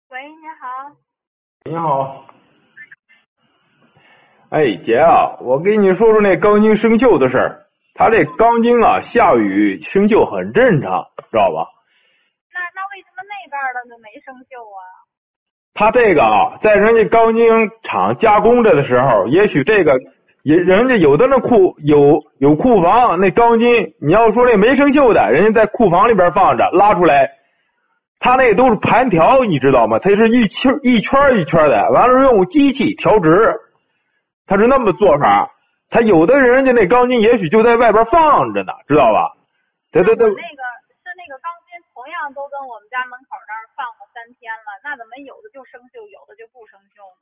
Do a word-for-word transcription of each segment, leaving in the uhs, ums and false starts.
喂，你好。 你好。哎，姐啊，我跟你说说那钢筋生锈的事儿。它这钢筋啊，下雨生锈很正常，知道吧？ 那那为什么那边的就没生锈啊？ 它这个啊，在人家钢筋厂加工着的时候，也许这个也人家有的那库有有库房，那钢筋你要说那没生锈的，人家在库房里边放着，拉出来，它那都是盘条，你知道吗？它是一圈一圈一圈的，完了用机器调直，它是那么做法。他有的人家那钢筋也许就在外边放着呢，知道吧？对对对。 那个是那个钢筋，同样都跟我们家门口那儿放了三天了，那怎么有的就生锈，有的就不生锈呢？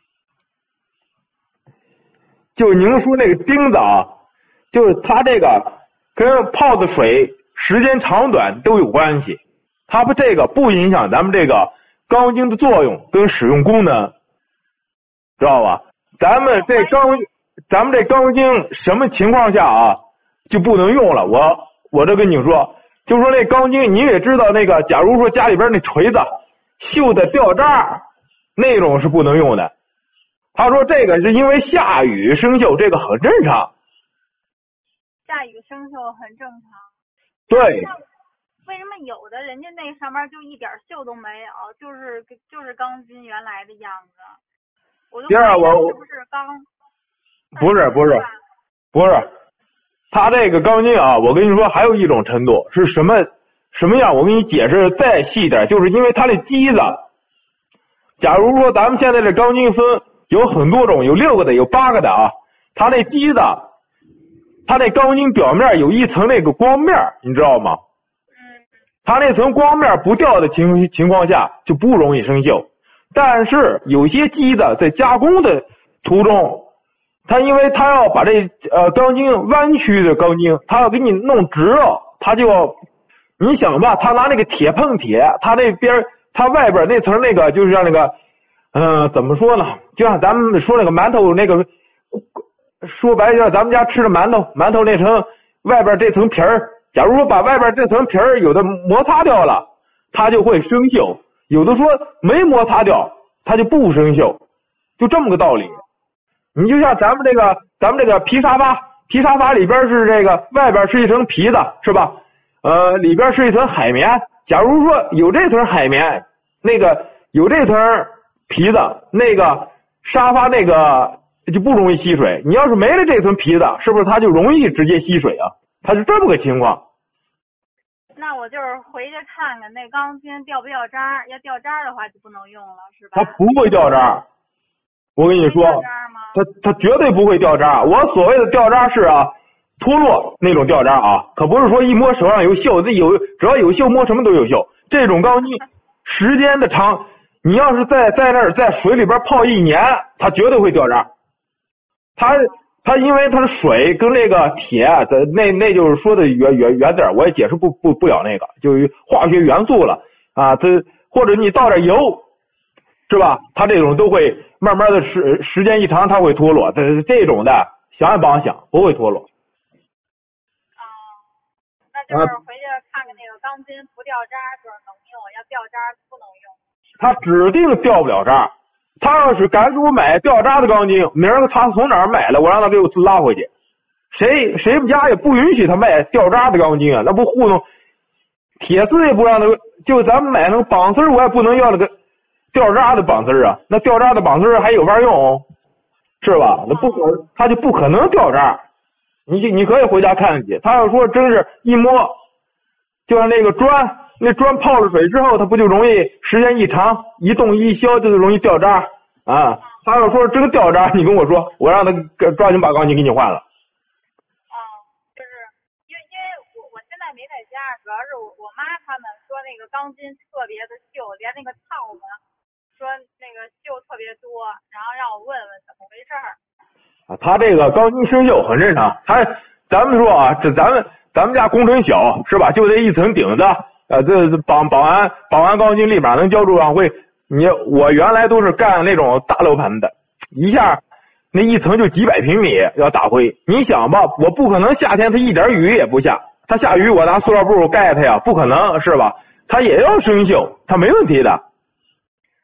就您说那个钉子啊，就是它这个跟泡的水时间长短都有关系，它不这个不影响咱们这个钢筋的作用跟使用功能，知道吧？咱们这钢。咱们这钢筋什么情况下啊就不能用了？我我这跟你说，就说那钢筋，你也知道那个，假如说家里边那锤子锈的掉渣，那种是不能用的。他说这个是因为下雨生锈，这个很正常。 下雨生锈很正常。 对。 为什么有的人家那上面就一点锈都没有，就是就是钢筋原来的样子？我就第二我是不是钢？ 不是不是不是，它这个钢筋啊，我跟你说还有一种程度是什么什么样？我给你解释再细点，就是因为它的机子，假如说咱们现在这钢筋分有很多种，有六个的，有八个的啊，它那机子，它那钢筋表面有一层那个光面，你知道吗？ 嗯。 它那层光面不掉的情情况下就不容易生锈，但是有些机子在加工的途中。他因为他要把这呃钢筋弯曲的钢筋，他要给你弄直了，他就要你想吧，他拿那个铁碰铁，他那边他外边那层那个就是像那个嗯、呃、怎么说呢？就像咱们说那个馒头那个，说白了咱们家吃的馒头，馒头那层外边这层皮儿，假如说把外边这层皮儿有的摩擦掉了，它就会生锈；有的说没摩擦掉，它就不生锈，就这么个道理。你就像咱们这个，咱们这个皮沙发，皮沙发里边是这个，外边是一层皮子，是吧？呃，里边是一层海绵。假如说有这层海绵，那个有这层皮子，那个沙发那个就不容易吸水。你要是没了这层皮子，是不是它就容易直接吸水啊？它是这么个情况。 那我就是回去看看那钢筋掉不掉渣，要掉渣的话就不能用了，是吧？ 它不会掉渣。我跟你说，它它绝对不会掉渣。我所谓的掉渣是啊，脱落那种掉渣啊，可不是说一摸手上有锈，这有只要有锈摸什么都有锈。这种钢筋时间的长，你要是在在那儿在水里边泡一年，它绝对会掉渣。它它因为它的水跟那个铁的那那就是说的原原原点，我也解释不不不了那个，就是化学元素了啊。这或者你倒点油，是吧？它这种都会。慢慢的时时间一长，它会脱落。这这种的，想也不想想，不会脱落。 哦，那就是回去看看那个钢筋不掉渣就是能用，要掉渣不能用。 它指定掉不了渣。他要是敢给我买掉渣的钢筋，明儿个他从哪儿买了，我让他给我拉回去。谁谁们家也不允许他卖掉渣的钢筋啊，那不糊弄。铁丝也不让他，就咱们买那个绑丝，我也不能要那个。掉渣的绑丝啊，那掉渣的绑丝还有法用，是吧？那不可，它就不可能掉渣。你你可以回家看去。他要说真是一摸，就像那个砖，那砖泡了水之后，它不就容易时间一长，一动一消就容易掉渣啊。他要说真掉渣，你跟我说，我让他抓紧把钢筋给你换了。 哦，就是因为因为我我现在没在家，主要是我我妈他们说那个钢筋特别的锈，连那个套子。说那个锈特别多，然后让我问问怎么回事儿。 啊，他这个钢筋生锈很正常。他咱们说啊，这咱们咱们家工程小是吧？就这一层顶子，呃，这绑绑完绑完钢筋立马能交住上会。你我原来都是干那种大楼盘的，一下那一层就几百平米要打灰。你想吧，我不可能夏天它一点雨也不下，它下雨我拿塑料布盖它呀，不可能是吧？它也要生锈，它没问题的。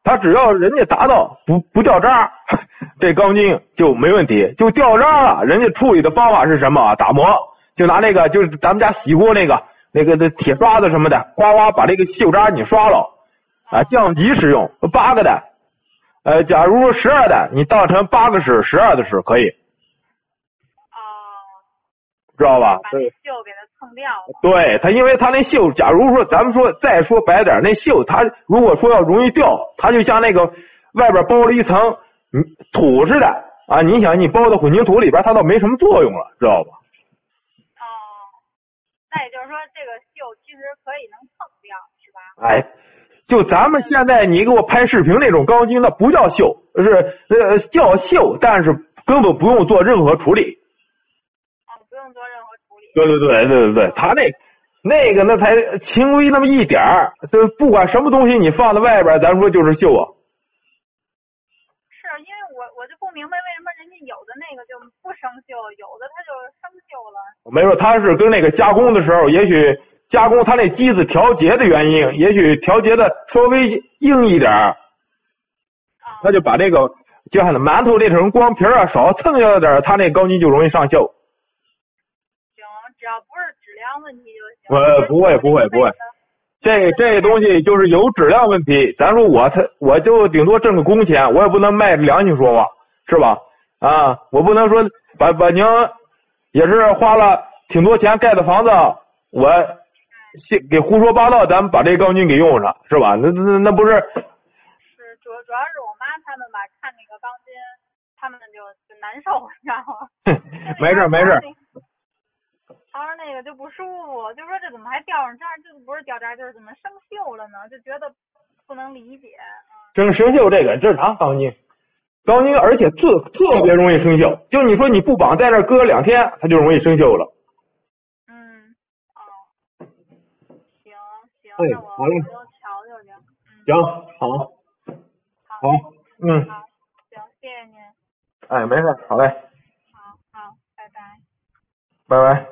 它只要人家达到不不掉渣，这钢筋就没问题。就掉渣了，人家处理的方法是什么？打磨，就拿那个就是咱们家洗锅那个那个的铁刷子什么的，呱呱把这个锈渣你刷了啊，降级使用八个的，呃，假如说十二的，你当成八个使十二的使可以。 哦， 知道吧？ 把那锈给它蹭掉了。 对，它因为它那锈，假如说咱们说再说白点，那锈它如果说要容易掉，它就像那个外边包了一层嗯土似的啊。你想你包到混凝土里边，它倒没什么作用了，知道吧？ 哦，那也就是说这个锈其实可以能蹭掉，是吧？ 哎，就咱们现在你给我拍视频那种钢筋，那不叫锈，是呃叫锈，但是根本不用做任何处理。 不用做任何处理。 对对对对对对，他那那个那才轻微那么一点儿，就不管什么东西你放在外边，咱说就是锈啊。 是因为我我就不明白为什么人家有的那个就不生锈，有的它就生锈了。 没错，他是跟那个加工的时候，也许加工他那机子调节的原因，也许调节的稍微硬一点儿，他就把这个就像馒头那层光皮啊少蹭下点，他那钢筋就容易上锈。 只要不是质量问题就行。我不会不会不会，这这东西就是有质量问题。咱说我才我就顶多挣个工钱，我也不能卖良心说话，是吧？啊，我不能说把把您也是花了挺多钱盖的房子，我给胡说八道，咱们把这钢筋给用上，是吧？那那那不是？ 是主主要是我妈他们吧，看那个钢筋，他们就就难受，你知道吗？ 没事没事。 他说那个就不舒服，就说这怎么还掉上渣？这不是掉渣，就是怎么生锈了呢？就觉得不能理解。 生生锈这个正常，钢筋，钢筋而且特特别容易生锈。就你说你不绑在这搁两天，它就容易生锈了。 嗯，哦，行行， 哎， 那我好嘞， 多瞧瞧去。嗯， 行，好， 好， 嗯， 好，行，谢谢您。 哎，没事，好嘞。 好好，拜拜。 拜拜。